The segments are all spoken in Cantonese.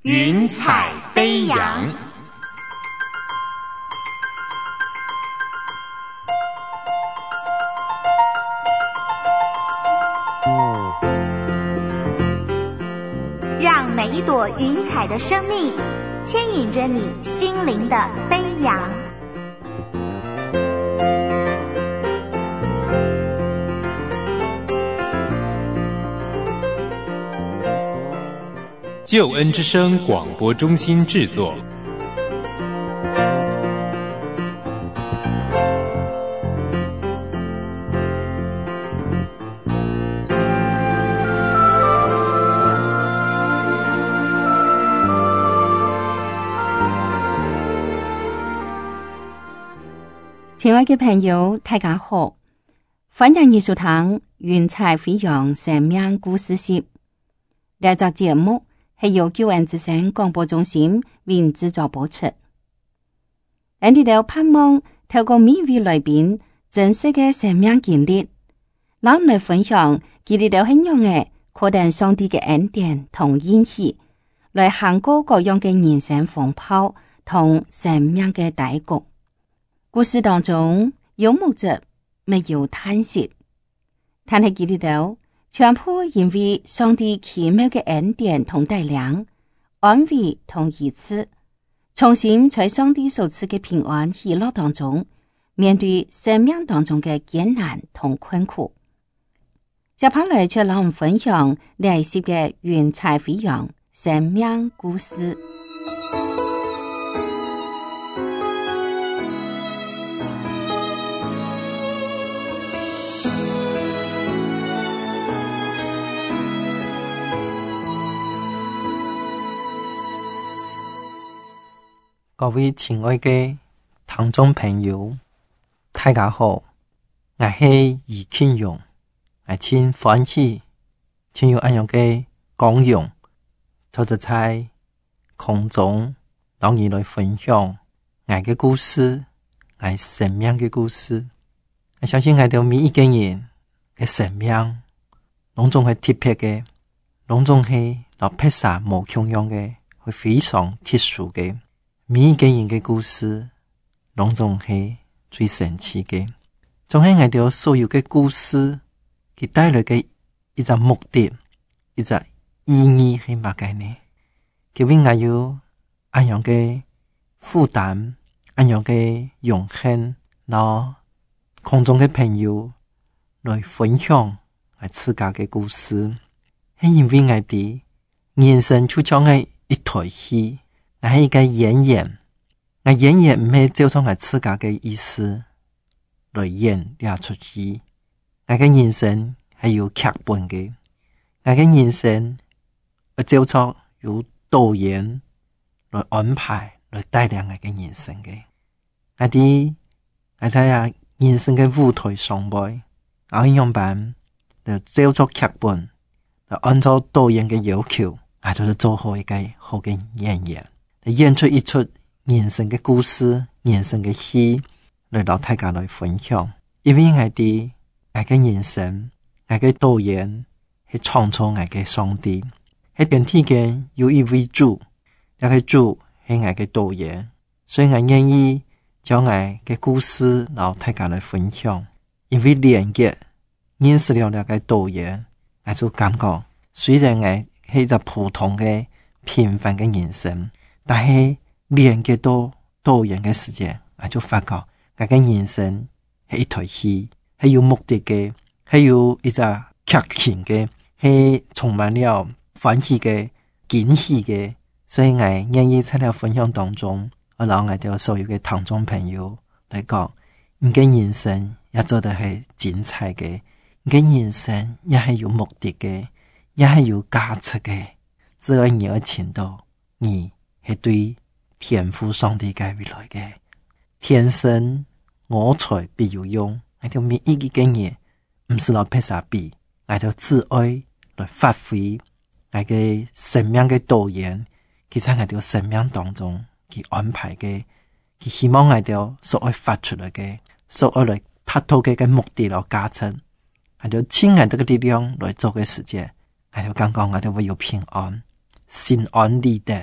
云彩飞扬。 让每一朵云彩的生命牵引着你心灵的飞扬。 救恩之声广播中心制作。 亲爱的朋友，大家好，歡迎你收聽雲彩飛揚生命故事集。呢集節目係由救恩之聲廣播中心為製作播出。我哋都盼望透過每位來賓真實嘅生命經歷，讓我哋分享佢哋都係樣嘅確定上帝嘅恩典同應許，來行過各樣嘅人生風暴同生命嘅低谷。故事當中有目的，沒有嘆息，但係佢哋都全部因為上帝奇妙嘅恩典同帶領、安慰同醫治，重新在上帝所賜嘅平安喜樂當中，面對生命當中嘅艱難同困苦。接下來就讓我們分享呢一集嘅雲彩飛揚生命故事。 各位親愛的聽眾朋友，大家好，我是余慶榮，我真歡喜，請有這樣的光榮，就是在空中讓你來分享我的故事，我生命的故事。我相信我哋每一個人的生命，攏總係特別的，攏總係老撇煞無窮樣的，會非常特殊的。每一個人嘅故事，攏總係最神奇嘅。總係我哋所有嘅故事，佢帶來嘅一個目的，一個意義係乜嘅呢？佢為我有一樣嘅負擔，一樣嘅榮幸，攞空中嘅朋友來分享我自家嘅故事，係因為我哋人生就像係一台戲。我係一個演員，我演員唔係照從我自家嘅意思來演呢出戲。我嘅人生係有劇本嘅，我嘅人生我照從有導演來安排來帶領我嘅人生嘅。我在人生嘅舞台上邊，我樣辦就照從劇本，就按照導演嘅要求，我就是做好一個好嘅演員。演出一出人生嘅故事，人生嘅戲，來到大家來分享。因為我哋人生，我嘅導演係創造我嘅上帝，喺天地間有一位主，呢個主係我嘅導演，所以我願意將我嘅故事然後大家來分享。因為連結認識了呢個導演，我就感覺雖然我係一個普通嘅平凡嘅人生，但係連結到導演嘅時間，我就發覺我嘅人生係一台戲，係有目的嘅，係有一個劇情嘅，係充滿了歡喜嘅、驚喜嘅。所以我願意在了分享當中，我讓我哋所有嘅聽眾朋友來講，你嘅人生也做得係精彩嘅，你嘅人生也係有目的嘅，也係有價值嘅。只要你有情到你係對天父上帝嘅未來嘅，天生我材必有用。我哋每一個人唔是攞撇煞比，我哋自愛來發揮我嘅生命嘅導演，佢在我哋生命當中佢安排嘅，佢希望我哋所愛發出來嘅，所愛來達到嘅目的和價值，我哋親愛嘅力量來做嘅事情，我哋感覺我哋會有平安、心安理得。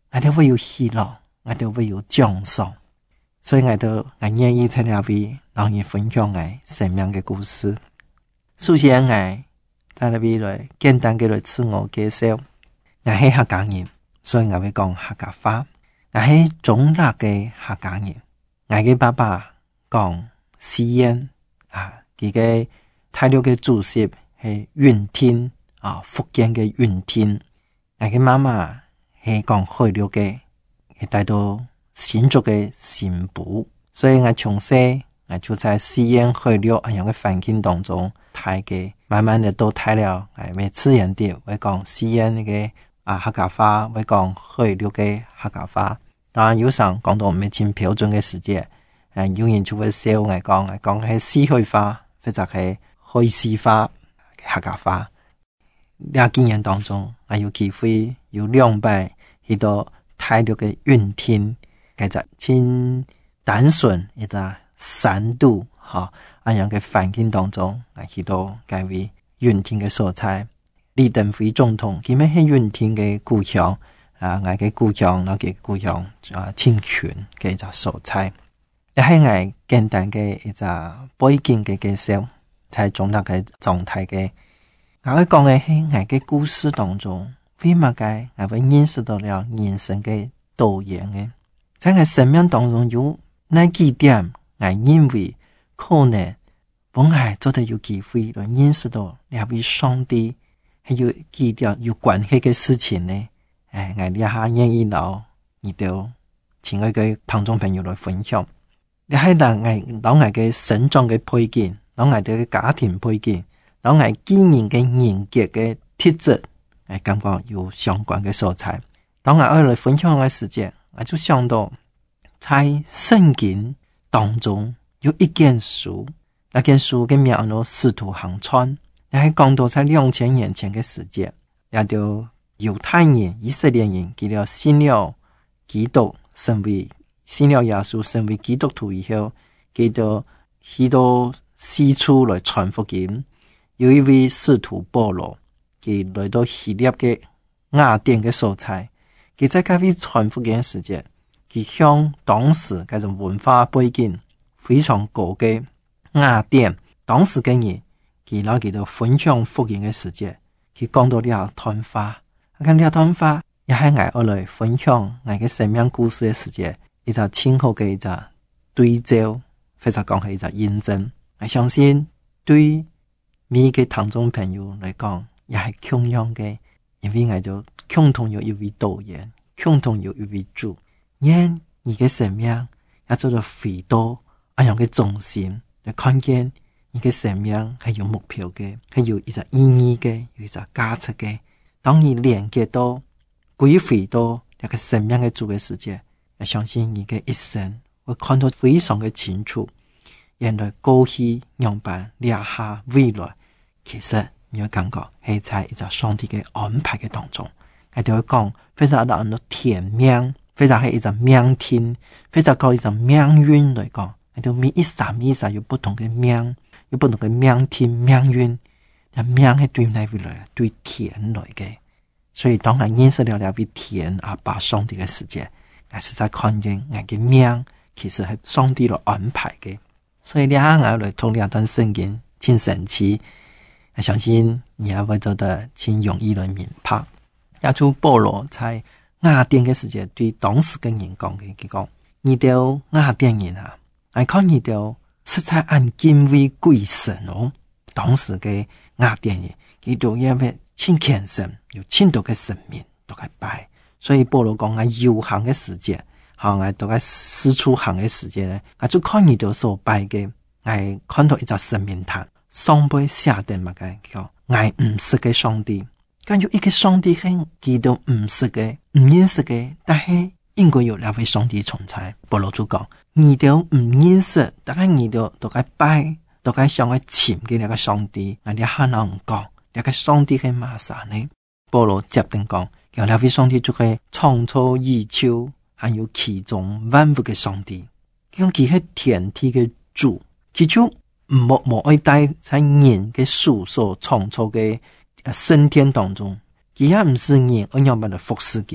我哋會有喜樂，我哋會有獎賞。所以我願意在這邊讓你分享我生命嘅故事。首先我在這邊來簡單嘅來自我介紹，我係客家人，所以我會講客家話。我係中立嘅客家人，我嘅爸爸講詩燕佢嘅大陸嘅主席係雲天福建嘅雲天。我嘅媽媽係講海陸嘅，係帶到新竹嘅新埔，所以我從細我就在詩燕海陸咁樣嘅環境當中睇嘅，慢慢的都睇了，我自然地會講詩燕嘅客家話，會講海陸嘅客家話。當然有時講到唔係真標準嘅時節，有人就會笑我講係四海話，或者係海事話客家話。呢幾年當中，我有機會有2擺去到大陸嘅雲天，其實真單純一個山度咁樣嘅環境當中，我去到介位雲天嘅所在。李登輝總統佢咪係雲天嘅故鄉我嘅故鄉，我嘅故鄉清泉嘅一個所在。呢係我簡單嘅一個背景嘅介紹，在總體嘅狀態嘅。我會講嘅係我嘅故事當中，為乜嘅我會認識到了人生嘅導演嘅，在我生命當中有那幾點，我認為可能本來做得有機會來認識到呢位上帝係有幾點有關係嘅事情呢？我呢下願意留你哋親愛嘅聽眾朋友來分享。你係讓我嘅成長嘅背景，讓我嘅家庭背景，讓我經營嘅人格嘅特質，我感覺有相關嘅素材。當我來分享嘅時間，我就想到在聖經當中有一件書，那件書嘅名叫《使徒行傳》。你係講到在2000年前嘅時間，也就猶太人、以色列人佢哋信了基督，信了耶穌，成為基督徒以後，佢哋去到四處來傳福音。有一位使徒保羅，佢來到希臘嘅雅典嘅所在，佢在嗰位傳福音嘅時間，佢向當時嗰種文化背景非常高嘅雅典當時嘅人，佢攞佢哋分享福音嘅時間，佢講到呢段話，咁呢段話也係我來分享我嘅生命故事嘅時間，一個清楚嘅一個對照，或者講係一個驗證。我相信對每個聽眾朋友來講，也係同樣嘅，因為我就共同有一位導演，共同有一位主，因你嘅生命也做到許多這樣嘅中心，來看見你嘅生命係有目標嘅，係有一個意義嘅，有一個價值嘅。當你連接到歸回到一個生命嘅主嘅時間，我相信你嘅一生會看到非常嘅清楚。原來過去樣板列下未來，其實你會感覺係在一個上帝嘅安排嘅當中，我哋會講非常的天命，非常係一個命天，非常講一個命運來講，我哋每一剎有不同嘅命，有不同嘅命天命運，命係對哪位來？對天來嘅。所以當我認識了位天阿爸上帝嘅世界，我是在看見我嘅命其實係上帝來安排嘅。所以呢下我來讀兩段聖經，真神奇。我相信你也會做得真容易來明白。也就保羅在雅典嘅時間對當時嘅人講嘅，佢講：你哋雅典人啊，我看你哋實在按敬畏鬼神哦。當時嘅雅典人，佢哋因為親虔誠，有親多嘅神明都該拜。所以保羅講我遊行嘅時間。我都喺四處行嘅時間咧，我就看你哋所拜嘅，我看到一個神明壇，上邊寫定乜嘅叫我唔識嘅上帝，咁有一個上帝係佢都唔識嘅，唔認識嘅，但係應該有兩位上帝存在。保羅就講，你哋唔認識，但係你哋都該拜，都該向我潛嘅兩個上帝，我哋可能唔講，兩個上帝係乜啥呢？保羅接定講，有兩位上帝就係創造宇宙。還有其中萬物嘅上帝，佢係天地嘅主，佢就冇愛戴在人嘅手所創造嘅升天當中，佢也唔是人按樣般的服侍佢，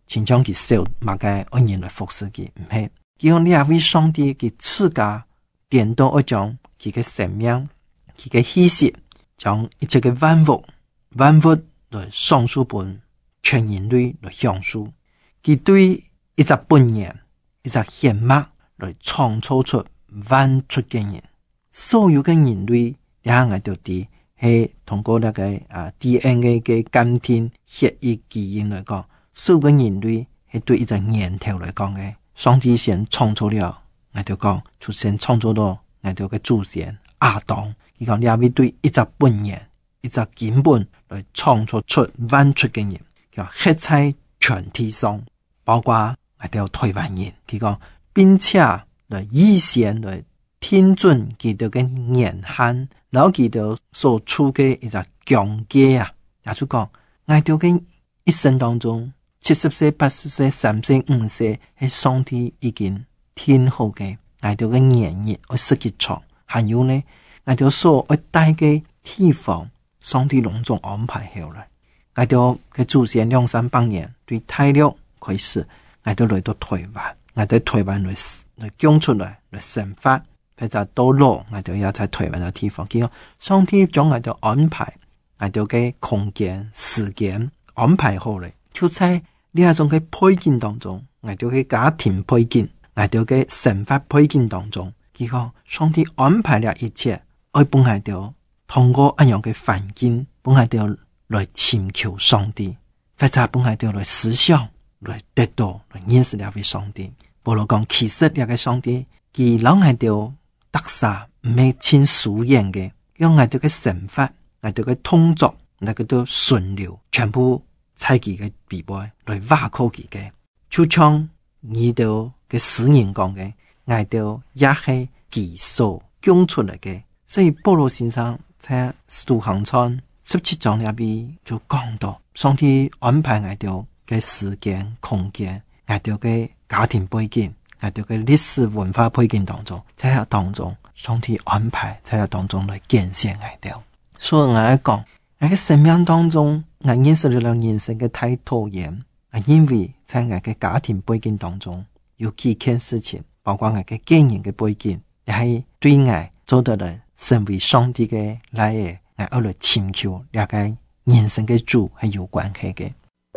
亲像佢手擘嘅按人來服侍佢，唔係。佢用呢位上帝佢自家點到一種佢嘅生命，佢嘅氣息，將一切嘅萬物來送書本全人類來享受。佢對一隻本人、一隻獻物來創造出萬出嘅人，所有嘅人類也係到底係通過那個DNA 嘅鑑定血液基因來講，所有嘅人類係對一隻源頭來講嘅。上帝先創造了，我就講出現創造到我哋嘅祖先亞當。佢講呢位對一隻本人、一隻根本來創造出萬出嘅人，叫黑在全體上，包括我哋台灣人。佢講並且來預先來聽準佢哋嘅言行，然後佢哋所處嘅一隻疆界啊，也就講我哋嘅一生當中，70歲、80歲、3歲、5歲，係上帝已經天好嘅，我哋嘅年日我實際長，還有呢，我哋所要帶嘅地方，上帝隆重安排好來。我哋嘅祖先200-300年對大陸開始，我哋來到台灣，我哋台灣來講出來生活，或者到老，我哋要在台灣嘅地方，叫上帝將我哋安排，我哋嘅空間、時間安排好來。就在呢一種嘅背景當中，我哋嘅家庭背景，我哋嘅生活背景當中，佢講上帝安排了一切，愛幫我哋通過一樣嘅環境，幫我哋來尋求上帝，或者幫我哋來思想，來得到，來認識呢位上帝。保羅講，其實呢個上帝，佢讓我哋得撒唔係親屬樣嘅，讓我哋嘅生活，我哋嘅動作，那個都順流，全部在佢嘅臂背來挖靠佢嘅，就像你哋嘅詩人講嘅，我哋也係佢所講出來嘅。所以保羅先生在使徒行傳17章裏邊就講到，上帝安排我哋嘅時間、空間，我哋嘅家庭背景，我哋嘅歷史文化背景當中，在當中上帝安排在當中來見證我哋。所以我講，我嘅生命當中，我認識了人生嘅太多人，因為在我嘅家庭背景當中有幾件事情，包括我嘅經驗嘅背景，也係對我做到了成為上帝嘅來嘅，我要來尋求了解人生嘅主係有關係嘅。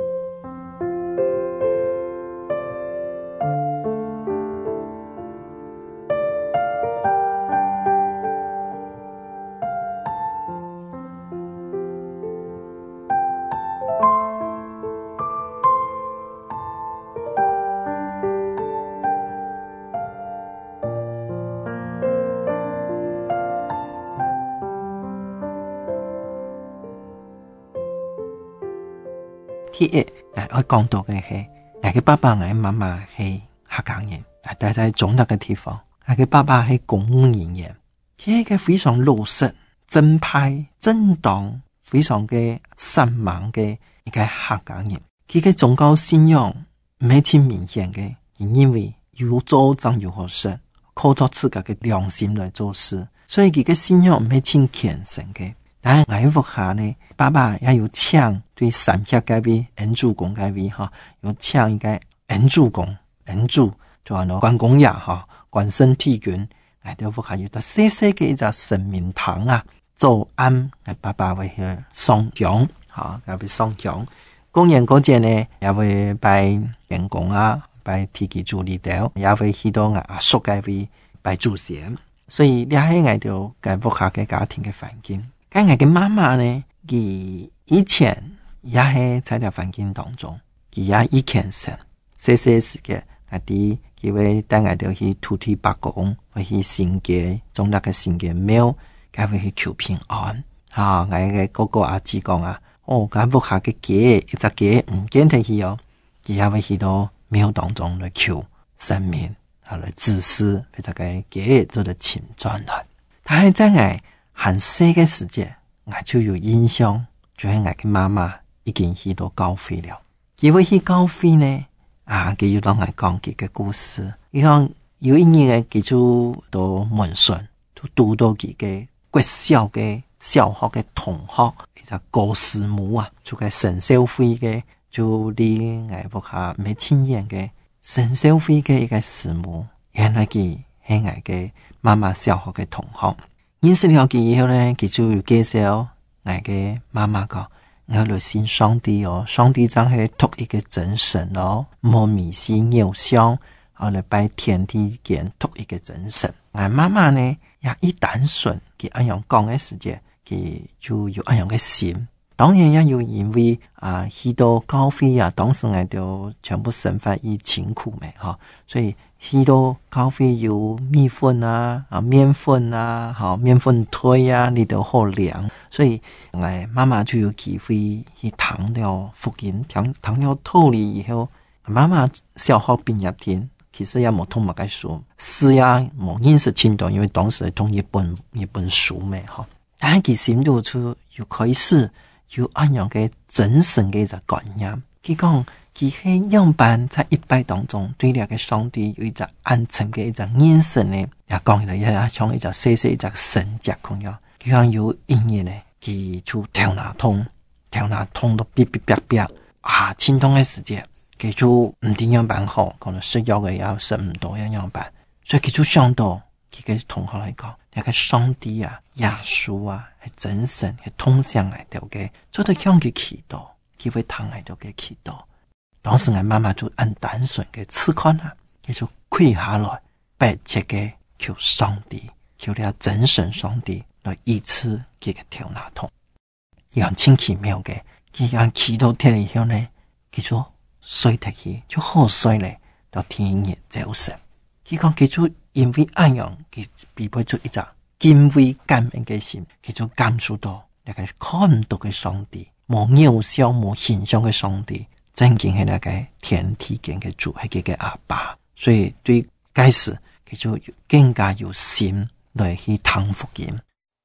第一，我講到嘅係，我嘅爸爸、我嘅媽媽係客家人，但係總得嘅地方，我嘅爸爸係公務人員，佢係一個非常老實、正派、正當、非常嘅善良嘅一個客家人。佢嘅宗教信仰唔係咁明顯嘅，因為有做就有好事，靠着自己嘅良心來做事，所以佢嘅信仰唔係咁虔誠嘅。但係我屋下呢，爸爸也有請對三協嗰位恩主公嗰位哈，有請一個恩主公，恩主就係關公爺哈，關聖帝君，我哋屋下有得細細嘅一隻神明堂啊，做啱我爸爸會去上香，哈，也會上香。公園嗰陣呢，也會拜天公啊，拜天地主嚟到，也會去到我阿叔嗰位拜祖先。所以呢係我哋嘅屋下嘅家庭嘅環境。我嘅媽媽呢，佢以前也係在條環境當中，佢也以虔誠，細時嘅我哋佢會帶我哋去土地伯公，會去聖街，種那個聖街廟，佢會去求平安。我嘅哥哥阿姊講啊，我屋下嘅街，一隻街唔見得去哦，佢也會去到廟當中來求神明，來指示俾這個街做得清轉來。但係真係很細嘅時間，我就有印象，就係我嘅媽媽已經去到教會了。佢會去教會呢，佢要讓我講佢嘅故事。佢講有一年嘅，佢就到門順，就讀到佢嘅國小嘅小學嘅同學，一個高師母啊，就係神社會嘅就離我屋下沒親遠嘅沈小輝嘅一個師母，原來佢係我嘅媽媽小學嘅同學。認識了佢以後呢，佢就介紹我嘅媽媽講，我來信上帝哦，上帝真係獨一個真神哦，冇迷信偶像，我來拜天地間獨一個真神。我媽媽呢也一單純，佢咁樣講嘅時間，佢就有咁樣嘅心。當然也有因為許多教會當時我就全部生活於清苦嘅所以許多教會有米粉麵粉麵粉推你都好涼，所以我媽媽就有機會去聽了福音，聽了道理以後，媽媽小學畢業天其實也冇讀乜嘅書，書也冇認識清楚，因為當時讀一本書嘅但係佢心度就有開始有咁樣嘅真神嘅一個觀念，佢講佢係樣板在一拜當中對呢個上帝有一個安靜嘅一個眼神呢，也講嚟也像一個細細一個神跡咁樣。佢講有一年呢，佢就頭腦痛到嗶嗶嗶嗶清痛嘅時間，佢就唔點樣辦好，可能食藥嘅也食唔到樣辦，所以佢就想到佢嘅同學嚟講。那個上帝耶穌係真神，係通向嚟到嘅，做得向佢祈禱，佢會聽嚟到嘅祈禱。當時我媽媽就按單純嘅刺看佢就跪下來，拜切嘅求上帝，求了真神上帝來醫治佢嘅頭腦痛。佢很清奇妙嘅，佢按祈禱聽以後呢，佢就睡得起，就好睡咧，到天日早晨。佢講佢就因為咁樣，佢必備出一隻敬畏感恩嘅心，佢就感受到那個看唔到嘅上帝，冇偶像冇形象嘅上帝，真正係那個天地間嘅主，係佢嘅阿爸。所以對開始佢就更加有心來去聽福音。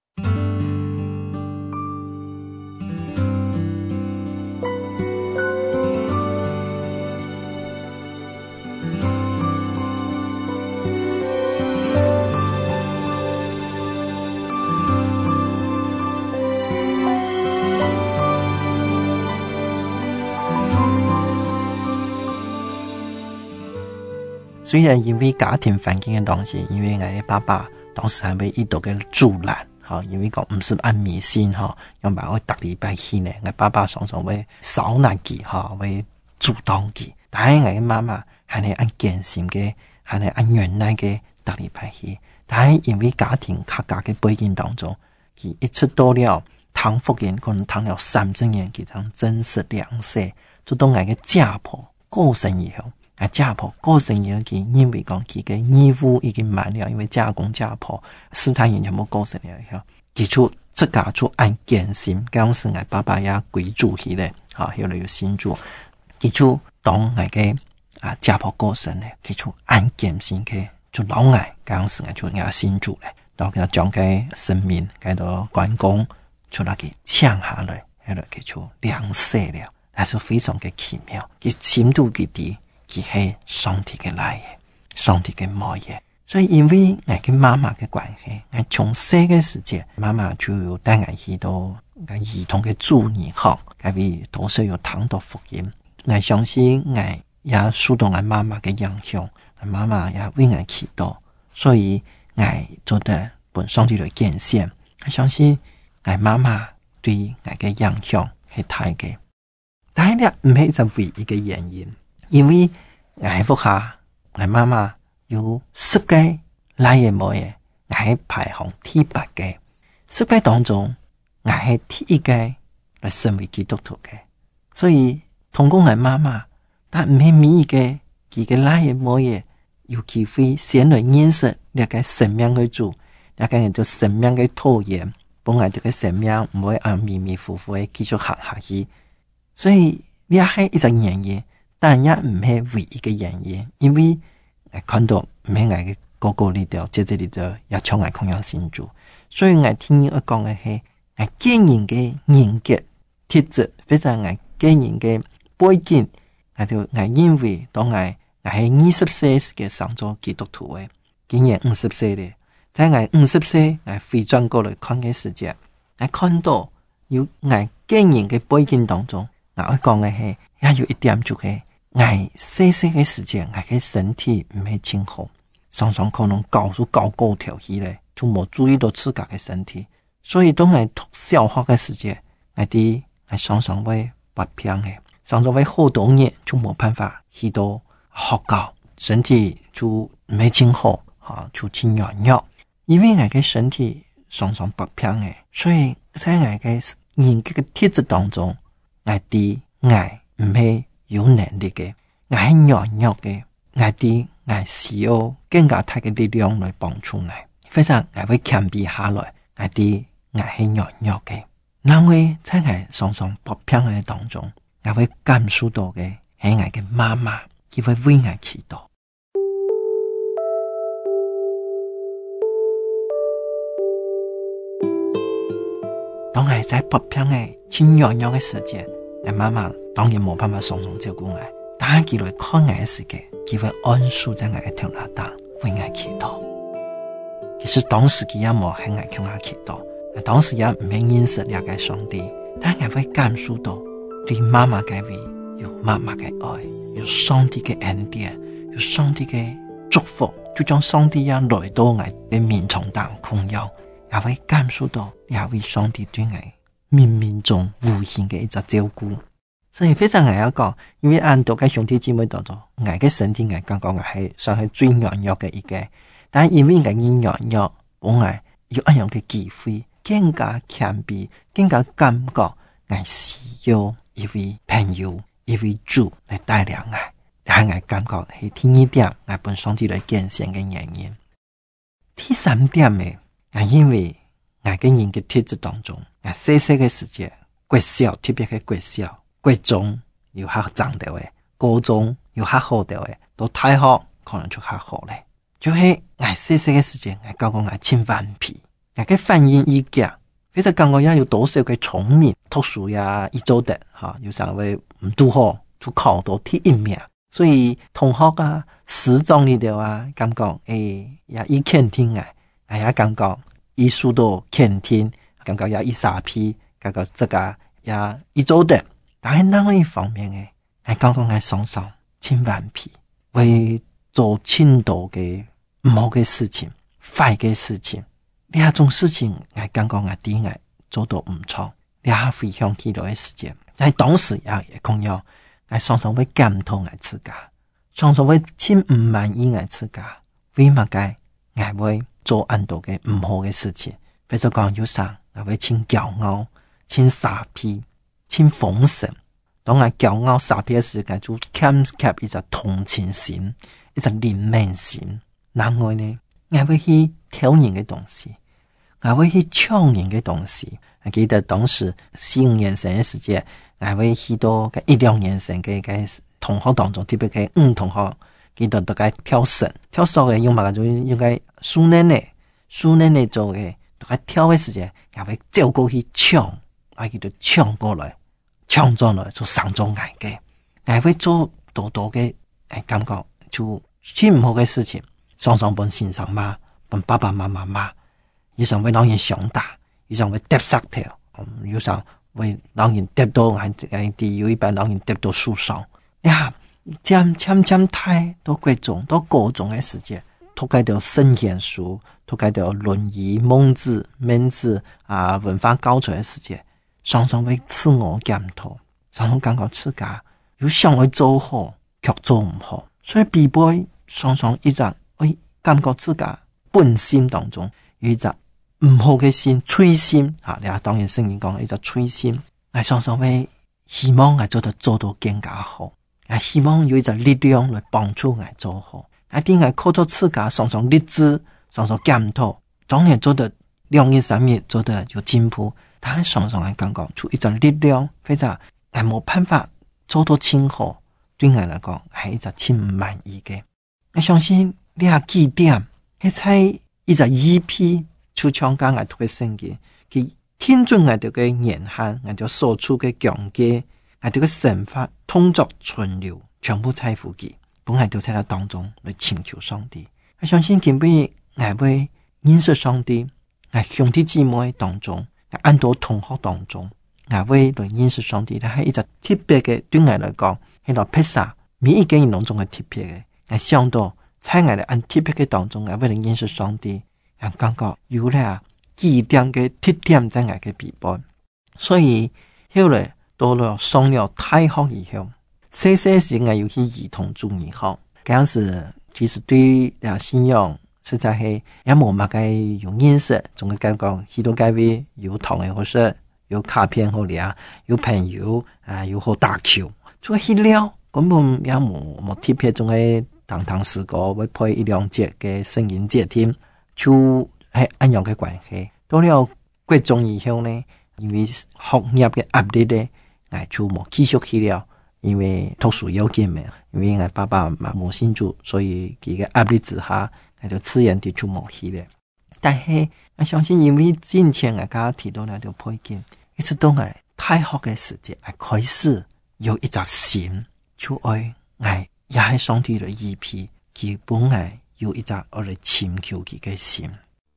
雖然因為家庭環境嘅東西，因為我嘅爸爸當時係被遇到嘅阻攔，因為講唔是按迷信，用把我特禮拜去呢，我爸爸常常會少難佢，會阻擋佢。但係我嘅媽媽係你按堅信嘅，係你按原來嘅特禮拜去。但係因為家庭客家嘅背景當中，佢一直到了聽福音，可能聽了3正年，佢才真實兩世，就當我嘅家婆過身以後。家婆過身以後，佢因為講佢嘅義務已經滿了，因為家公家婆4太人全部過身了以後，佢就自家就按堅信，當時我爸爸也歸主去咧，後來有信主，佢就當我嘅家婆過身咧，佢就按堅信嘅就老愛，當時我就也信主咧，然後佢將佢生命佢到關公就來給搶下來，後來佢就兩世了，還是非常嘅奇妙，佢深度嘅啲。佢係上帝嘅來嘅，上帝嘅模樣。所以因為我嘅媽媽嘅關係，我從細嘅時間，媽媽就有帶我去到兒童嘅主日學，佢會多少有聽到福音。我相信我也受到我媽媽嘅影響，我媽媽也為我祈禱，所以我做得本上帝來見證。我相信我媽媽對我嘅影響係大嘅，但係呢唔係就唯一嘅原因。因為我屋下我媽媽有10個奶爺母爺，我係排行第8個，10個當中我係第1個來成為基督徒嘅，所以通過我媽媽，但唔係每一個佢嘅奶爺母爺有機會先來認識呢個生命嘅主，呢個人做生命嘅討厭，本來這個生命唔會按迷迷糊糊嘅繼續行下去，所以呢係一個原因。但也唔係唯一嘅原因，因為我看到唔係我嘅哥哥裏頭、姐姐裏頭也像我同樣信主，所以我聽我講嘅係我個人嘅人格特質，非常我個人嘅背景，我認為當我係20歲嘅上咗基督徒嘅，今年50歲咧，在我50歲我回轉過來看嘅時間，我看到有我個人嘅背景當中。 我讲的是也有一点就是我细细的时间我的身体唔係真好，常常可能高高跳起來就冇注意到自己的身體，所以當我讀小學的時間我常常會發病的，常常會好多年就冇辦法去到學校，身體就唔係真好就真軟弱，因為我的身體常常發病的，所以在我的人格的體質當中我唔係有能力嘅，我係軟弱嘅，我需要更加大嘅力量來幫助你，非常我會謙卑下來，我係軟弱嘅，因為在我常常發病嘅當中，我會感受到嘅係我嘅媽媽，佢會為我祈禱。當我在發病嘅真軟弱嘅時間，我媽媽當然冇辦法常常照顧我，但係佢來看我嘅時間，佢會安舒在我嘅頭那當，為我祈禱。其實當時佢也冇向我向我祈禱，當時也唔係認識了解上帝，但我會感受到對媽媽嘅愛，有媽媽嘅愛，有上帝嘅恩典，有上帝嘅祝福，就將上帝也來到我嘅面前當榮耀，也會感受到也為上帝對我冥冥中無形嘅一個照顧。所以非常我要講，因為按到嘅兄弟姊妹當中，我嘅身體我感覺我係算係最軟弱嘅一個，但因為我軟弱，我有一樣嘅機會，更加謙卑，更加感覺我需要一位朋友，一位主來帶領我，讓我感覺係第二點我本上帝來見證嘅原因。第三點呢，我因為我嘅人嘅體質當中，我細細嘅時間，國小特別係國小，國中有較長到嘅，高中有較好到嘅，到大學可能就較好咧。就是我細細嘅時間，我感覺我真頑皮，我嘅反應意見，非常感覺也有多少嘅聰明，讀書也一做得有時候會唔拄好，就考到第一名，所以同學師長裏頭感覺也一肯定也感覺一書都肯定，感覺也一傻批，感覺這個也一做得。但係另外一方面嘅，我感覺我常常真頑皮，會做輕多嘅唔好嘅事情，壞嘅事情，呢種事情我感覺我啲我做到唔錯，呢回想起來嘅時間，但係當時也講要我常常會檢討我自己，常常會真唔滿意我自己，為乜解我會做很多嘅唔好嘅事情，比如講有時我會真驕傲，真傻批，真豐盛。當我驕傲傻批嘅時間，就欠缺一個同情心，一個憐憫心。然後呢，我會去挑人嘅東西，我會去搶人嘅東西。我記得當時4-5年生嘅時間，我會去到1-2年生嘅同學當中，特別係同學，記得大概跳繩嘅用法就應該蘇奶奶做嘅，大概跳嘅時間，我會走過去搶，我記得搶過來，搶咗來就上咗眼嘅，我會做多嘅，感覺就真唔好嘅事情，常常本先生罵，本爸爸媽媽罵，有時候會讓人想打，有時候會跌石頭，有時候會讓人跌到有一般讓人跌到樹上呀，漸太到貴重到高中嘅時間，讀解到聖賢書，讀解到論語、孟子、孟子文化教材嘅時間，常常會自我檢討，常常感覺自己有想去做好，卻做唔好，所以必須常常一直會感覺自己本心當中有一隻唔好嘅心，吹心你當然聖經講一隻吹心，我常常會希望我做到更加好，我希望有一隻力量來幫助我做好，我點解靠著自己常常立志，常常檢討，當然做得2日3日做得有進步，但係常常我感覺出一隻力量，非常我冇辦法做到真好，對我來講係一隻真唔滿意嘅。我相信呢幾點係在一隻EP出唱講我讀嘅聖經，佢聽準我哋嘅言行，我哋所處嘅境界，我哋嘅神法通俗存留，全部在乎佢，本來都在那當中來請求上帝。我相信今輩我會認識上帝，喺兄弟姊妹當中，喺很多同學當中， 我會來認識上帝咧，係一個特別嘅，對我來講係個披薩，每一件當中嘅特別嘅，我想到在我哋按特別嘅當中，我為了認識上帝，我感覺有咧幾點嘅特點在我嘅備本，所以後來到了上了大學以後，細時我要去兒童主義學，嗰陣時其實對信仰實在係也冇乜嘅有認識，仲係感覺許多各位有同嘅或者有卡片好咧，有朋友有好打球，做去了根本也冇特別，仲係堂時個會配一兩節嘅聲音節聽，就係咁樣嘅關係。到了國中以後呢，因為學業嘅壓力咧，我就冇繼續去了，因為讀書要緊嘛，因為我爸爸媽媽冇信主，所以佢嘅壓力之下，我就自然地就冇去了。但係我相信，因為之前我剛剛提到那條配件，一直都係大學嘅時節，係開始有一隻心，就愛我也係上帝嘅意皮，佢本來有一隻我哋尋求佢嘅心。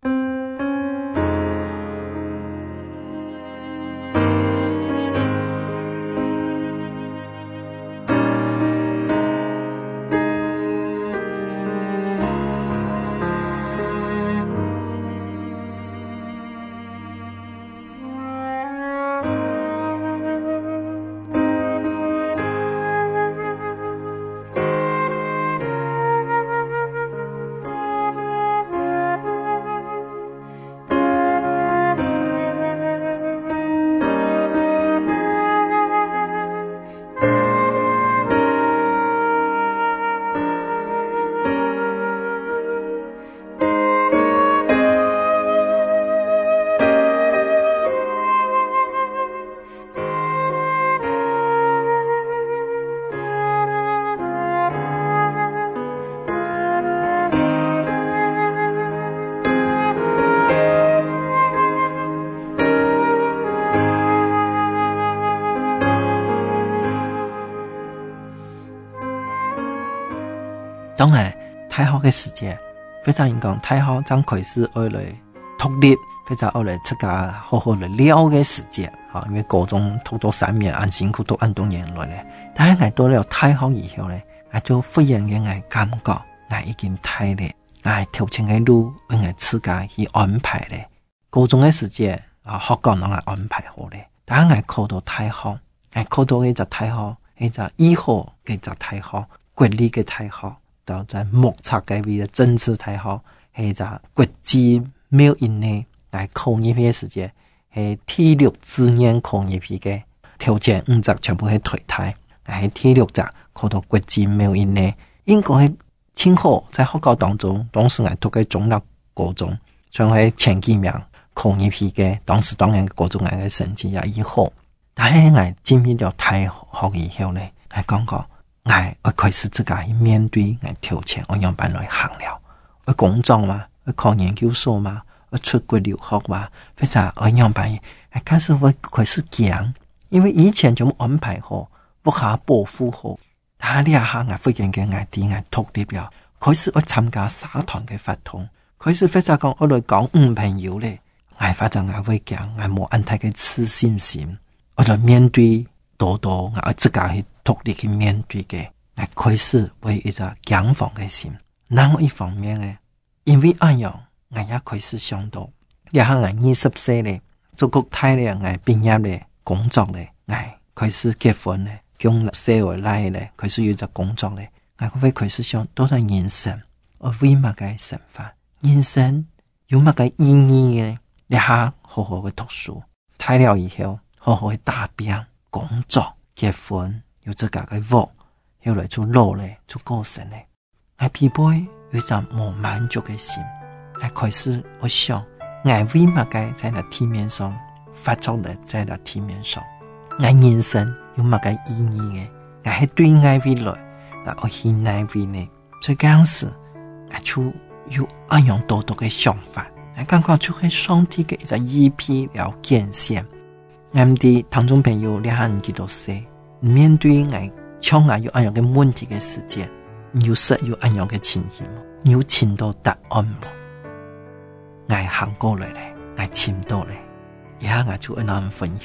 當然大學嘅時節非常應講，大學將開始愛來獨立，非常愛來出家好好來了嘅時節，因為高中讀到3年，按辛苦讀按多年來咧，但係我到了大學以後咧，我就忽然間我感覺我已經大咧，我調整嘅路我自家去安排咧。高中嘅時節學校我安排好咧，但係我考到大學，我考到一隻大學，一隻醫學嘅隻大學，國立嘅大學。到在目測嘅位嘅政治大學，係就國際沒一年來考入去嘅時間，係第6志願考入去嘅條件5則全部係頹汰，係第6則考到國際沒一年，應該係清好在學校當中，當時我讀嘅中立高中，所以係前幾名考入去嘅，當時當然高中嘅成績也以好，但係我進入到大學以後呢，係講過。我開始自己去面對我挑戰，我用辦來行了。我工作嘛，我考研究所嘛，我出國留學嘛，非常我用辦。我開始會開始講，因為以前就冇安排好，不下保護好。但係呢下我忽然間我獨立了，開始我參加社團嘅活動，開始非常講我來講朋友咧，我發覺我會講，我冇安太嘅自信心，我來面對。多我自己去獨立去面對嘅，我開始為一個講房嘅心。另外一方面呢，因為咁樣，我也開始想到，也係我20歲咧，做國泰咧，我畢業咧，工作咧，我開始結婚咧，將社會來咧，開始有隻工作咧，我會開始想，到底人生我為乜嘅想法？人生有乜嘅意義呢？你下好好嘅讀書，退了以後好好嘅打拼。工作、結婚，有自家嘅屋，後來就老咧，就過身咧。我疲憊有一種冇滿足嘅心，我開始我想，我為乜嘅在那地面上發作咧，在那地面上，我人生有乜嘅意義嘅？我係對我未來，我係愛未來，所以嗰陣時，我就有咁樣多嘅想法，我感覺就係上帝嘅一個意皮了見現。我哋聽眾朋友，你係唔記得寫？面對我像我有咁樣嘅問題嘅時間，有實有咁樣嘅情形，有尋到答案冇？我行過來咧，我尋到咧，以後我就咁樣分享，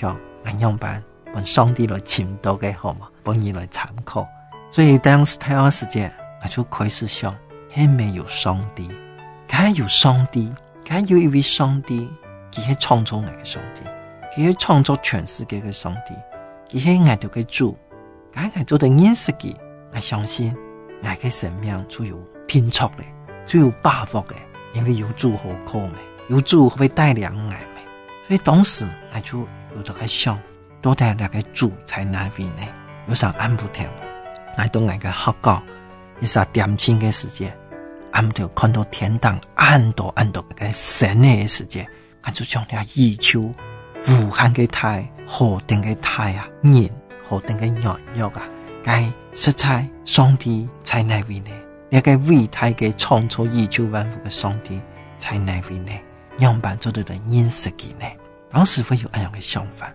俺样办本上帝来倾倒嘅好嘛，本你来参考。所以当时太阳时间，我就开始想，还没有上帝，还有上帝，还有一位上帝，佢係創造我嘅上帝，佢係創造全世界嘅上帝，佢係我哋嘅主，佢係做得認識佢，我相信我嘅生命就有拼足嘅，就有把握嘅，因為有主好靠嘅，有主會帶領我嘅。所以當時我就有得喺想，到底那個主在哪邊呢？有時按不條，我到我嘅學校，有時點清嘅時間，按不條看到天堂按到嘅神嘅時間，我就將啲宇宙無限嘅大，何等嘅大啊！人何等嘅軟弱啊！該實在上帝在哪邊呢？那個偉大嘅創造宇宙萬物嘅上帝在哪邊呢？樣板做到的認識佢呢？當時會有這樣嘅想法。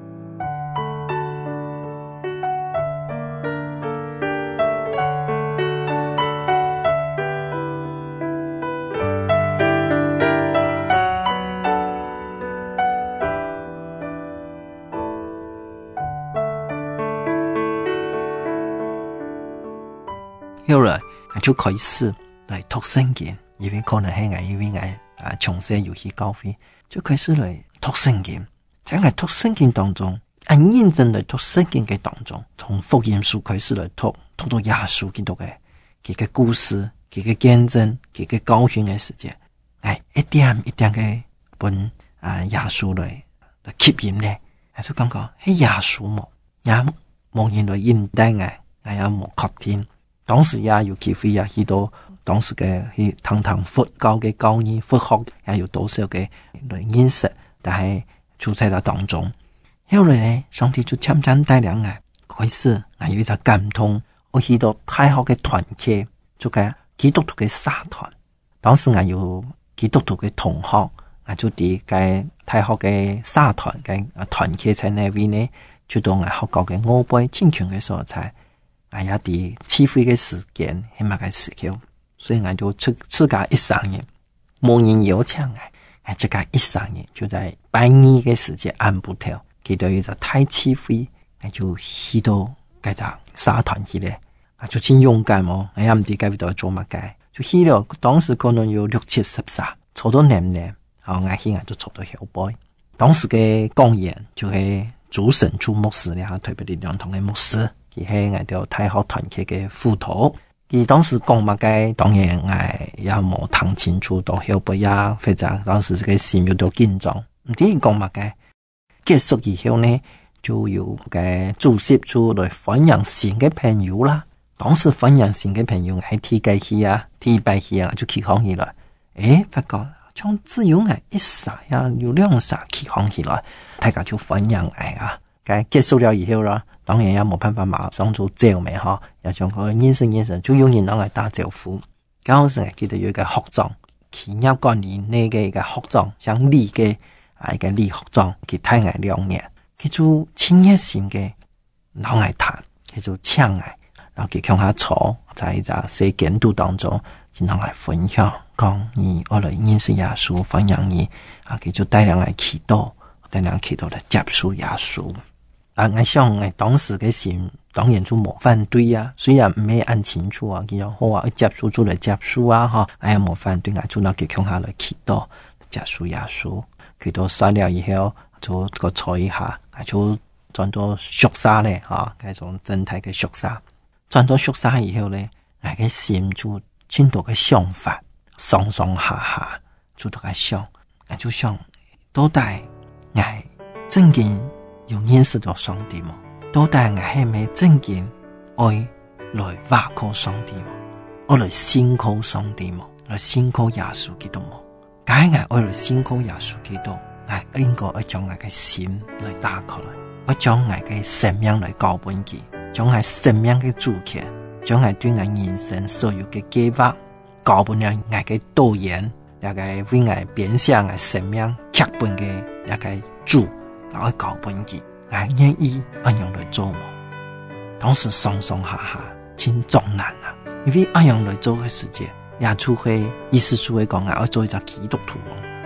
後來我就開始來讀聖經，因為可能係我因為我從小有去教會，就開始來讀聖經。在我讀聖經當中，認真來讀聖經嘅當中，從福音書開始來讀到耶穌基督嘅佢嘅故事、佢嘅見證、佢嘅教訓嘅時間，一點一點嘅本耶穌來吸引呢，我就感覺係耶穌冇，也冇人來引帶我也冇確定。當時也有機會也去到當時嘅去堂佛教嘅教義佛學也有多少嘅來認識，但係處在了當中。後來呢，上帝就漸漸帶領我開始，我有一個感動，我去到太學嘅團契，就係基督徒嘅社團。當時我有基督徒嘅同學，我就喺個太學嘅社團嘅團契在那邊呢，就到我學校嘅5倍堅強嘅所在。我也啲起飛嘅時間係乜嘅時候，所以我就自家13年，冇人邀請我自家13年就在拜2嘅時間按不條，佢到一個太起飛，我就去到嗰隻社團去咧，我就真勇敢喎，我也唔知嗰邊度做乜嘅，就去了。當時可能有6、7、14，坐到年，好我去我就坐到後背。當時嘅講員就係主神主牧師咧，特別啲兩堂嘅牧師。佢係我哋太學團契嘅輔導，佢當時講乜嘅，當然我也冇聽清楚到後背呀，或者當時嘅心有到緊張，唔知講乜嘅。結束以後呢，就有嘅主席就來分享新嘅朋友啦。當時分享新嘅朋友係第幾期啊，第8期啊，就起行起來。發覺從只有我1剎呀，有2剎起行起來，大家就分享啊。嘅結束了以後啦。當然也冇辦法馬上做照明哈，也像個眼神，就有人攞嚟打招呼。嗰陣時記得有一個學長，企業管理呢嘅一個學長，像李嘅一個李學長，佢睇我2年，佢就親熱心嘅攞嚟談，佢就請我，然後佢向下坐，在一個小監督當中，佢攞嚟分享，講你我來認識耶穌，分享你，佢就帶領我祈禱，帶領祈禱來接受耶穌。我想我當時嘅心當然就冇反對啊，雖然唔係按清楚啊，佢好啊，接觸就嚟接觸啊，我也冇反對，我就攞佢向下來祈禱，接受耶穌，祈禱曬了以後就個坐一下，我就轉到宿舍咧，嗰種整體嘅宿舍，轉到宿舍以後咧，我嘅心就很多嘅想法，上下就都喺想，我就想到底我真嘅有認識到上帝嗎？到底我係咪真正愛來挖靠上帝嗎？愛來信靠上帝嗎？來信靠耶穌基督嗎？假如我愛來信靠耶穌基督，我應該要將我嘅心來打開來，要將我嘅生命來交俾佢，將我生命嘅主權，將我對我人生所有嘅計劃交俾我嘅導演，那個為我變相我生命劇本嘅那個主。我交俾佢，我願意咁樣來做。當時上下真重難啊！因為咁樣來做嘅時間，也除非意思除非講我要做一個基督徒，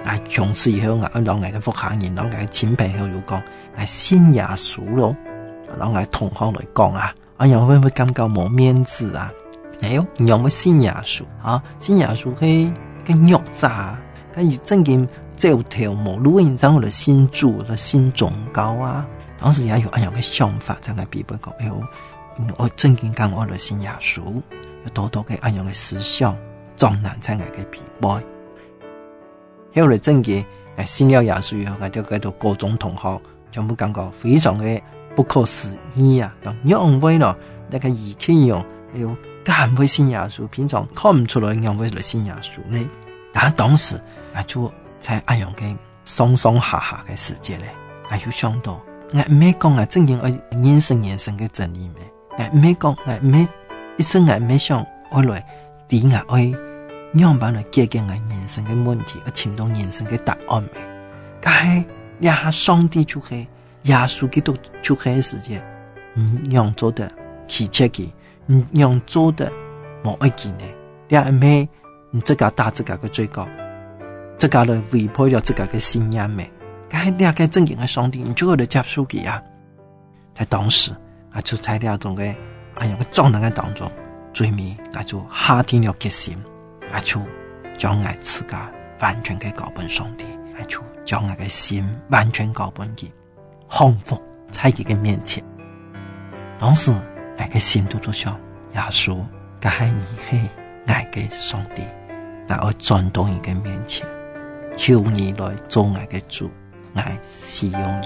從此以後我讓我嘅福下人，讓我嘅親朋好友講，我信耶穌咯，讓我同學來講啊，我又會唔會感覺冇面子啊？有冇信耶穌啊？信耶穌係個肉渣，跟住正經走條無路，然之後我哋信主，我哋信宗教啊。當時也有樣嘅想法，就係比如講，我正經講我哋信耶穌，有多多嘅樣嘅思想，撞難在我嘅皮包。後來正經信了耶穌以後，我就喺度高中同學，全部感覺非常嘅不可思議啊！樣會咯，那個異見用，有敢會信耶穌，平常看唔出來樣會嚟信耶穌呢？但係當時我就在樣嘅上上下下嘅世界咧，我就想到。我唔係講啊，正經我人生嘅真理咩？我唔係講，我唔係一生我唔係想我來點啊，我樣板來解決我人生嘅問題，我尋到人生嘅答案咩？但係你下上帝就係耶穌基督就係世界，樣做得奇蹟嘅，樣做得冇愛見嘅，你唔係你自家打自家嘅罪過，自家來違背了自家嘅信仰咩？但係你個正經嘅上帝，你就嚟接受佢啊！在當時，我就在呢種嘅樣嘅狀態當中，最尾我就下定了決心，我就將我自家完全嘅交俾上帝，我就將我嘅心完全交俾佢，降服在佢嘅面前。當時我嘅心都想，耶穌，佢係你係我嘅上帝，我要轉到佢嘅面前，求你來做我嘅主。我使用你。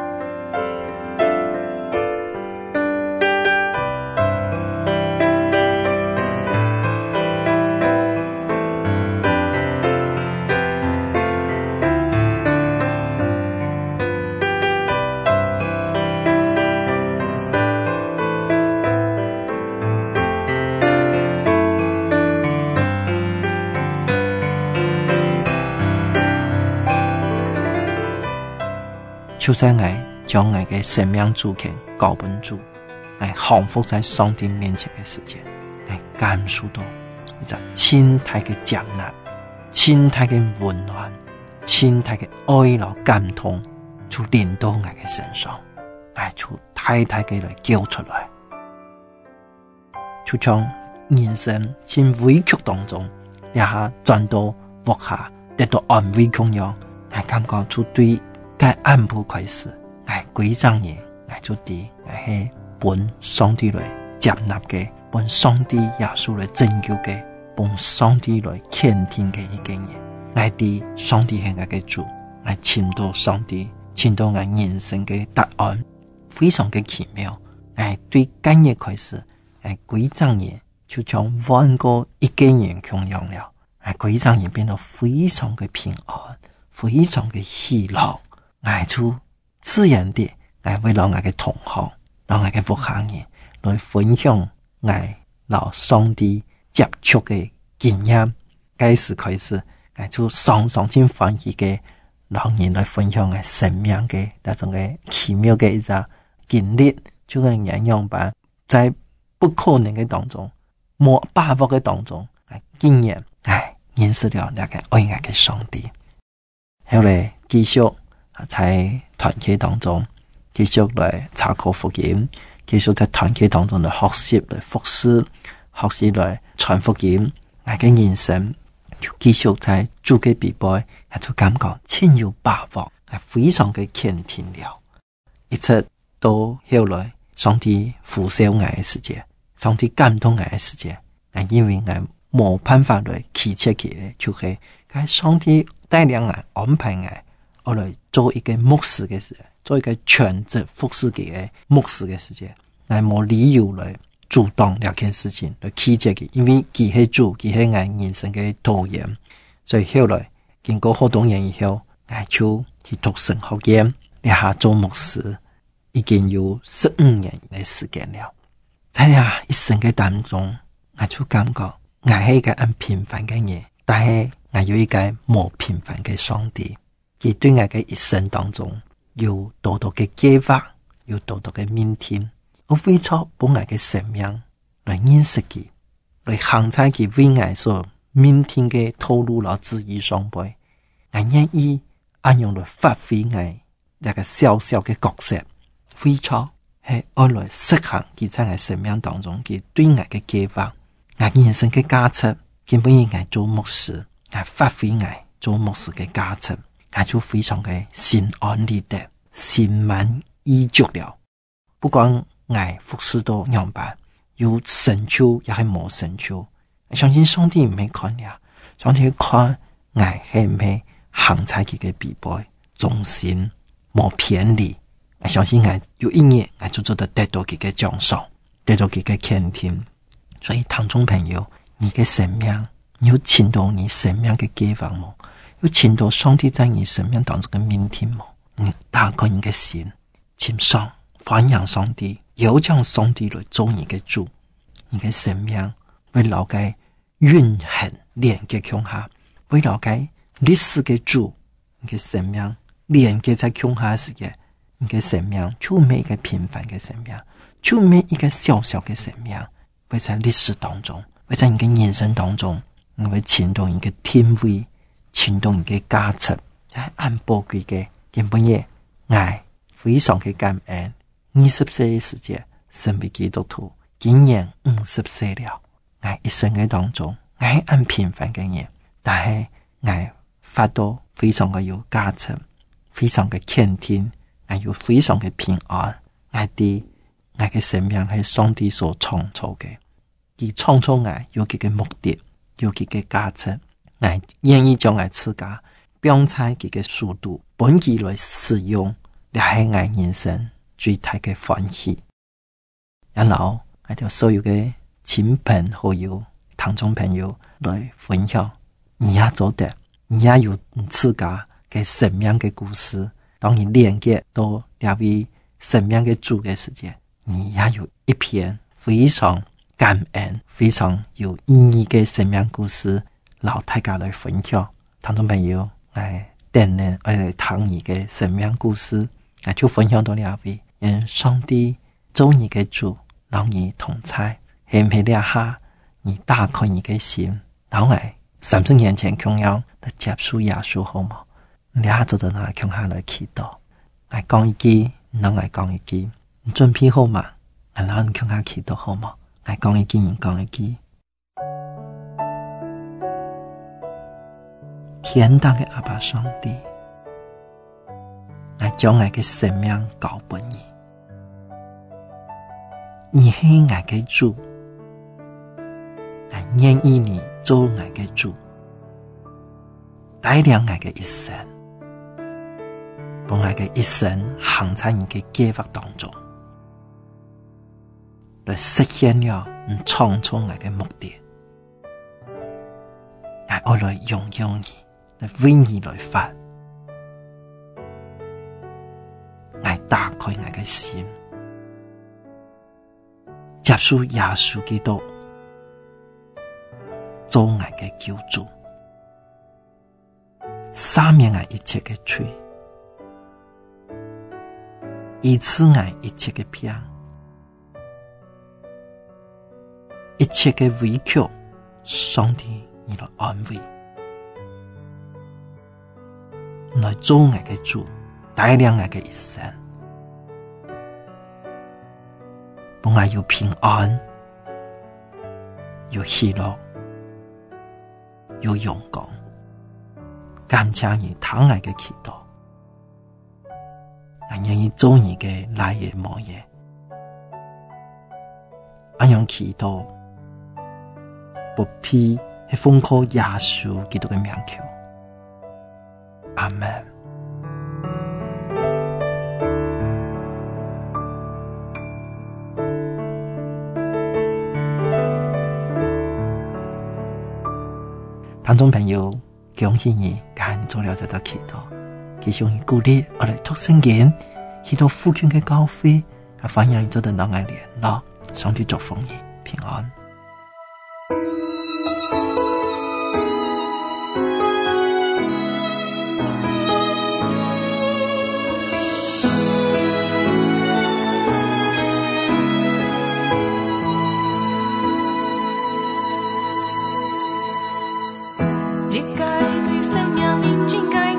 就是我將我嘅生命主權交俾主，我降服在上帝面前嘅時間，我感受到一個親大嘅接納、親大嘅溫暖、親大嘅愛和感動，就臨到我嘅身上，我就太太嘅來叫出來，就將人生喺委屈當中，一下轉到活下，得到安慰供養，我感覺就對。在安普開始，我歸葬嘢，我就啲我係本上帝來接納嘅，本上帝耶穌來拯救嘅，本上帝來傾聽嘅一個人。我啲上帝係我嘅主，我尋到上帝，尋到我人生嘅答案，非常嘅奇妙。我對今日開始，我歸葬嘢就將萬個一個人供養了，我歸葬嘢變得非常嘅平安，非常嘅喜樂。我就自然地，我會讓我嘅同學，讓我嘅福下人來分享我老上帝接觸嘅經驗。開始，我就常常去歡喜嘅，讓人來分享我生命嘅那種嘅奇妙嘅一個經歷，就係人樣版在不可能嘅當中，冇把握嘅當中，經驗，認識了那個愛我嘅上帝。後來繼續。在團契當中，繼續來查考福音，繼續在團契當中來學習來服侍，學習來傳福音。我嘅人生就繼續在主嘅臂背，我就感覺千有把握，非常嘅傾聽了。一直到後來，上帝扶守我嘅時間，上帝感動我嘅時間，因為我冇辦法來企切起來，就係上帝帶領我安排我來做一個牧師嘅時間，做一個全職服侍嘅牧師嘅時間，我冇理由來主動兩件事情來企切嘅，因為佢係主，佢係我人生嘅導演。所以後來經過好多年以後，我就去讀神學院，一下做牧師，已經有15年嘅時間了。在一生嘅當中，我就感覺我係一個很平凡嘅人，但係我有一個冇平凡嘅上帝。佢對我嘅一生當中有多多嘅計劃，有多多嘅明天。我非常把我嘅生命來認識佢，來行在佢為我所明天嘅道路和旨意上背。 我願意按用來發揮我一個小小嘅角色，非常係愛來實行佢在我生命當中佢對我嘅計劃，我人生嘅價值，根本我做牧師，我發揮我做牧師嘅價值，我就非常嘅心安理得，心滿意足了。不管我服侍到樣板，有成就也係冇成就，我相信上帝唔會看了，上帝看我係唔係行在佢嘅必備忠心，冇偏離。我相信我有一日我就做得到佢嘅獎賞，得到佢嘅肯定。所以聽眾朋友，你嘅生命有傾到你生命嘅計劃冇？有傾到上帝在你生命當中嘅命定冇？你打開你嘅心，傾上歡迎上帝，有將上帝來做你嘅主，你嘅生命會留喺永恆連結向下，會留喺歷史嘅主，你嘅生命連結在向下時嘅，你嘅生命就唔係一個平凡嘅生命，就唔係一個小小嘅生命，會在歷史當中，會在你嘅人生當中，你會牽動你嘅天位，牽動你嘅價值，按寶貴嘅根本嘢，愛非常嘅感恩。20歲嘅時節，身為基督徒，今年50歲了。我一生嘅當中，我係按平凡嘅人，但係我發到非常嘅有價值，非常嘅肯定，我有非常嘅平安。我嘅生命係上帝所創造嘅，佢創造我有佢嘅目的，有佢嘅價值。我願意將我自家標在佢嘅速度，本佢來使用，嚟係我人生最大嘅歡喜。然後我就所有嘅親朋好友、聽眾朋友來分享，你也做得，你也有自家嘅生命嘅故事。當你連結到兩位生命嘅主嘅時間，你也有一篇非常感恩、非常有意義嘅生命故事，老大家來分享。聽眾朋友，我等人來聽你嘅生命故事，我就分享到兩位。願上帝做你嘅主，讓你同在，係唔係呢下你打開你嘅心，然後30年前同樣嚟接受耶穌好嗎？你下做到那向下來祈禱，我講一句，然後我講一句，你準備好嗎？然後你向下祈禱好嗎？我講一句，你講一句。天堂嘅阿爸上帝，我將我嘅生命交俾你。你係我嘅主，我願意你做我嘅主，帶領我嘅一生，把我嘅一生行在你嘅計劃當中，來實現了你創造我嘅目的。我來擁有你，來為你來發，我打開我嘅心，接受耶穌基督做我嘅救主，赦免我一切嘅罪，醫治我一切嘅病，一切嘅委屈，上帝你來安慰，來做我嘅主，帶領我嘅一生。幫我有平安，有喜樂，有陽光。感謝你聽我嘅祈禱，我願意做你嘅來也莫也。我用祈禱，不必係奉靠耶穌基督嘅名求。阿們。聽眾朋友，恭喜你揀做了這個祈禱，繼續你鼓勵我來讀聖經，去到附近嘅教會，歡迎你做得能愛聯絡，上帝祝福你平安。 裂解對生命認真解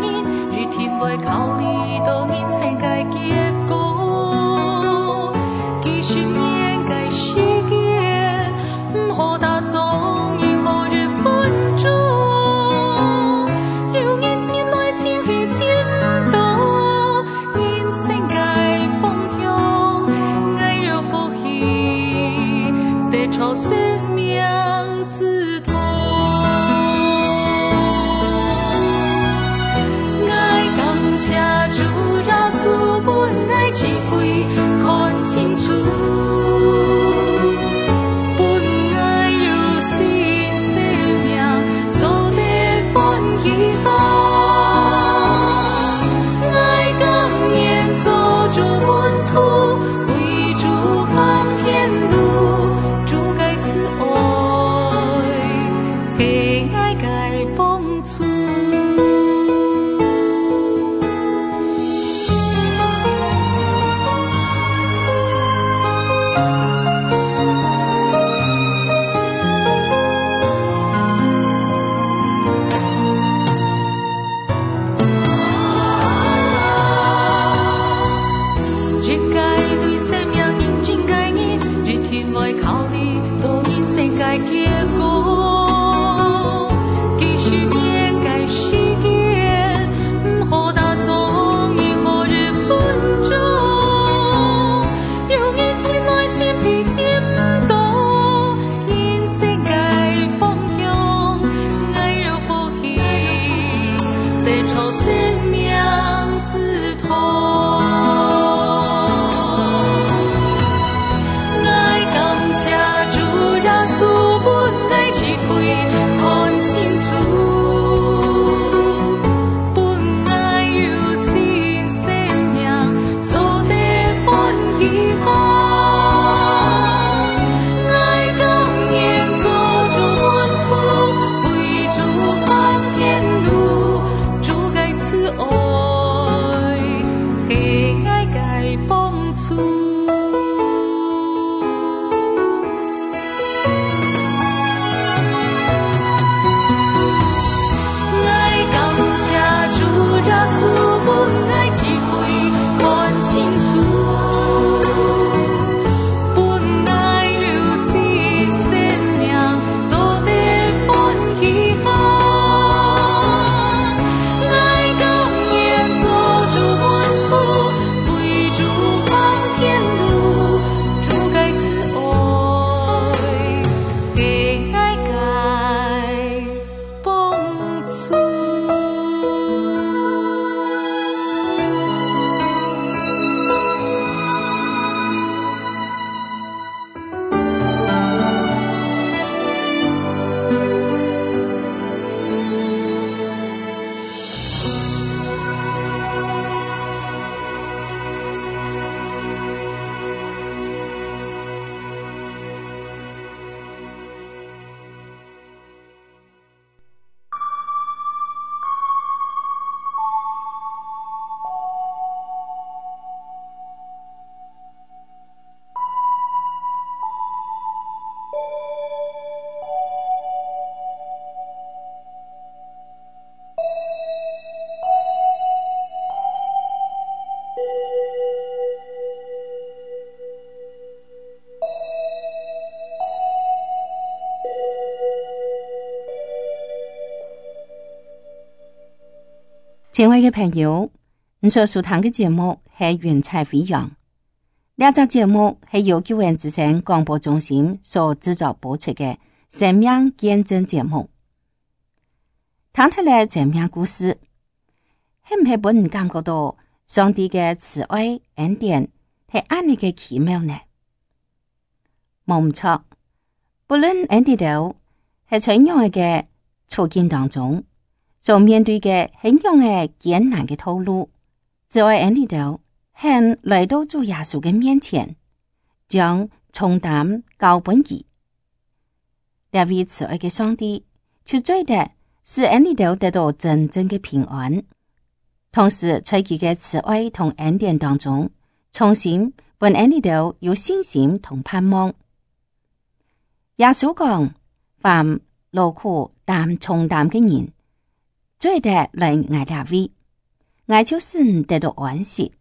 亲爱的朋友，你所收聽嘅節目係雲彩飛揚。呢集節目係由救援之聲廣播中心所製作播出嘅生命見證節目。聽出嚟生命故事，係唔係俾人感覺到上帝嘅慈愛恩典係安尼嘅奇妙呢？冇唔錯，不論喺呢度係在樣嘅處境當中，所面對嘅係樣嘅艱難嘅道路，就喺呢度係來到主耶穌嘅面前，將重擔交俾佢。呢位慈愛嘅上帝，就最的使喺呢度得到真正嘅平安，同時在佢嘅慈愛同恩典當中，重新俾喺呢度有信心同盼望。耶穌講：凡勞苦擔重擔嘅人，最得來愛大位，愛就使得到安息。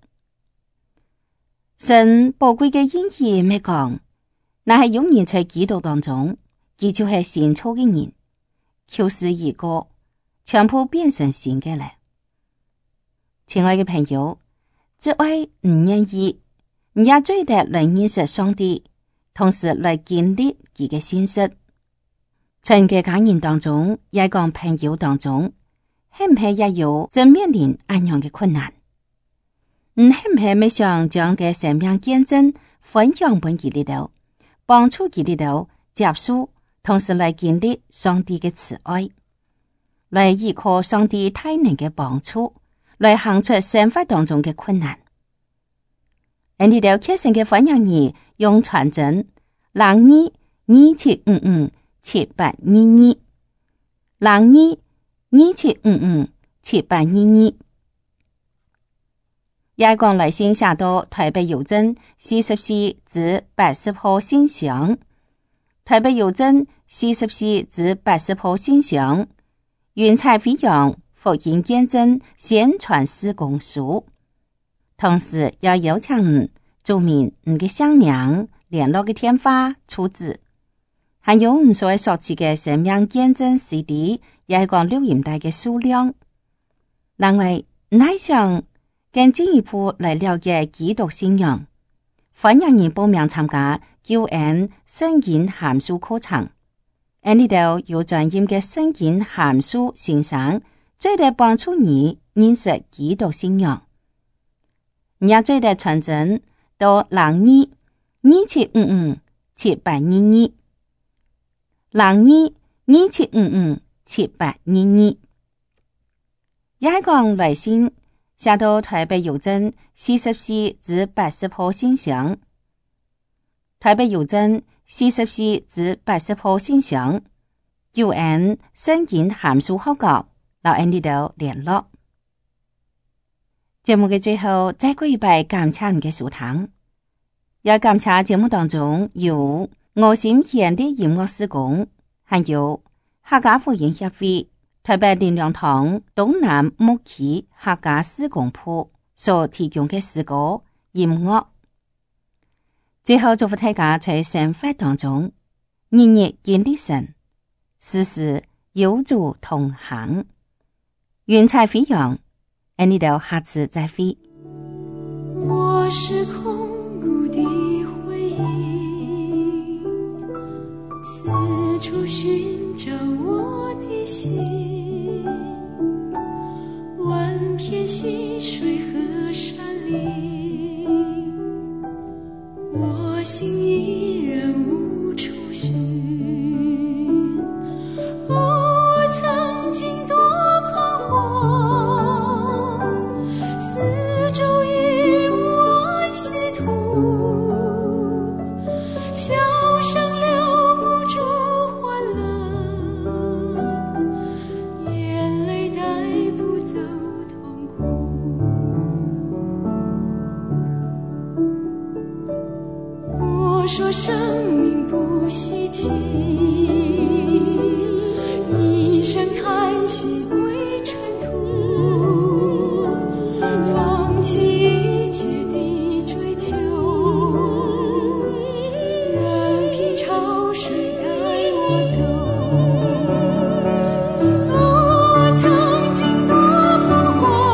神寶貴嘅恩義咩講？那係永遠在基督當中，佢就係新造嘅人，舊事已過，全部變成新嘅咧。親愛嘅朋友，只愛唔願意，也最得來認識上帝，同時來建立佢嘅信息。全嘅家人當中，也講朋友當中，係唔係也有正面臨安樣嘅困難？係唔係未想將嘅生命見證分享俾佢哋度，幫助佢哋度接受，同時來建立上帝嘅慈愛，來依靠上帝大能嘅幫助，來行出生活當中嘅困難。喺呢度決心嘅分享兒用傳真0227557822 0227557822。也講來信寫到台北郵政44至80號信箱，台北郵政44至80號信箱，雲彩飛揚福音見證宣傳事工處。同時要邀請你註明你嘅姓名、聯絡嘅電話、住址，還有你所索取嘅生命見證 CD， 也係講錄音帶嘅數量。另外，你還想更進一步來了解基督信仰，歡迎你報名參加救恩聖經函數課程。喺呢度有專業嘅聖經函數先生，最得幫助你認識基督信仰。也最得傳真到0227557822 0227557822。也係講來信寫到台北郵政44至80號信箱，台北郵政44至80號信箱，救恩聖經函數號角，留喺呢度聯絡。節目嘅最後，再過一拜感謝你嘅收聽，也感謝節目當中有我心獻的音樂事工，還有客家福音協會台北靈糧堂東南牧區客家事工鋪所提供嘅詩歌音樂。最後祝福大家在生活當中日日經歷神，時時有主同行。雲彩飛揚，喺呢度下次再會。 我是空谷的回音，四處尋找我的心，萬片溪水和山林，我心依然無處尋。我曾經多彷徨，四周已無安息土，笑聲留不住歡樂，眼淚帶不走痛苦。我說生命不稀奇，一聲嘆息歸塵土，放棄一切的追求，任憑潮水帶我走。我曾經多彷徨，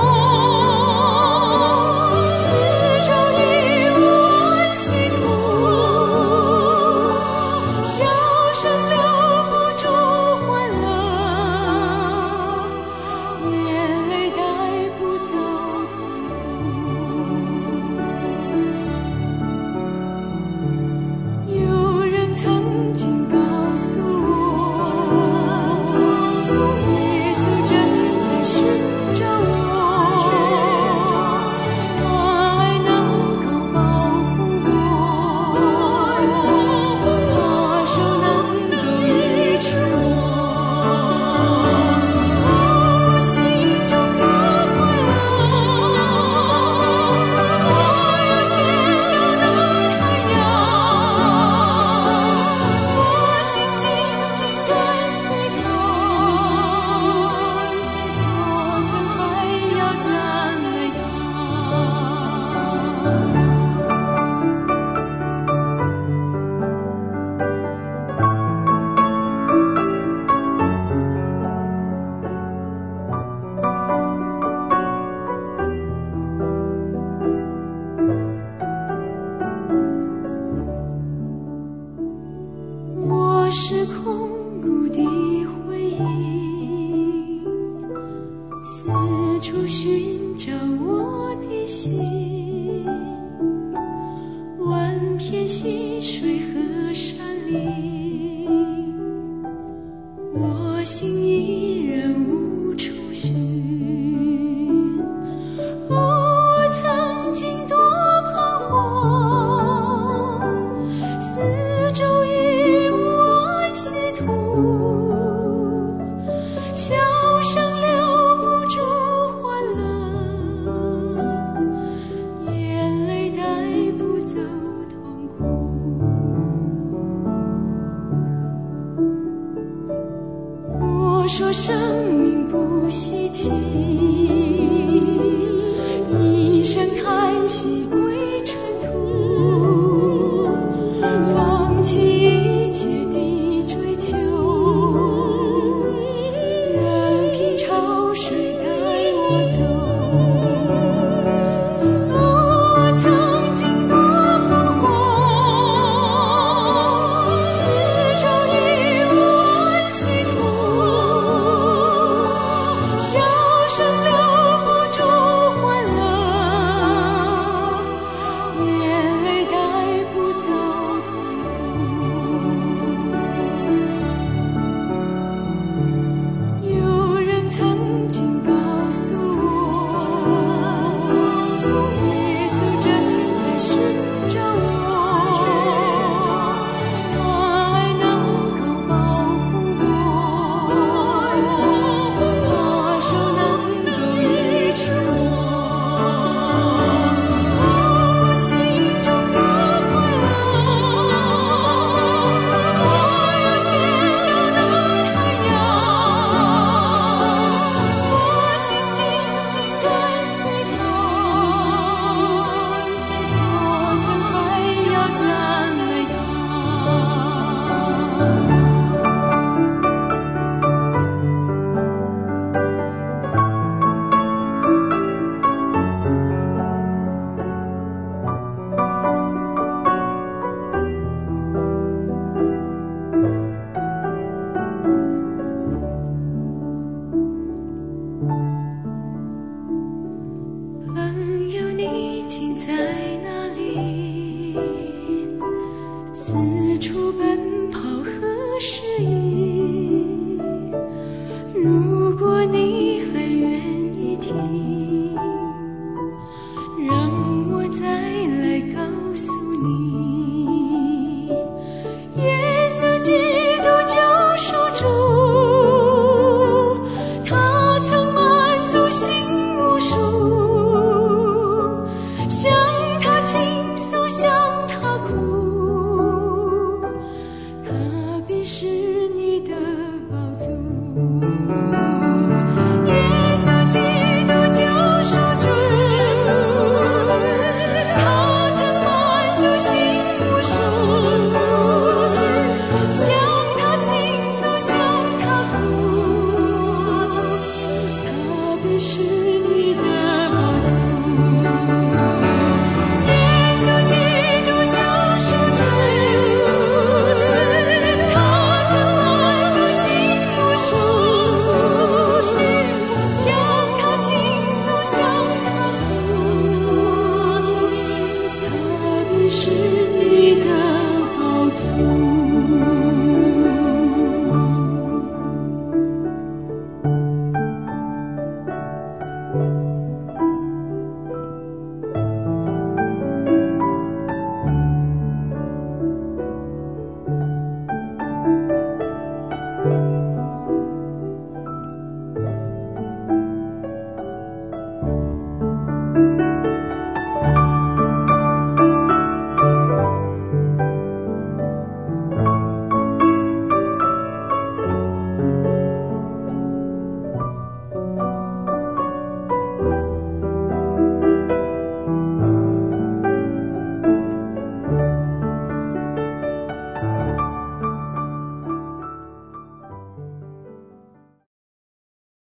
如果你还愿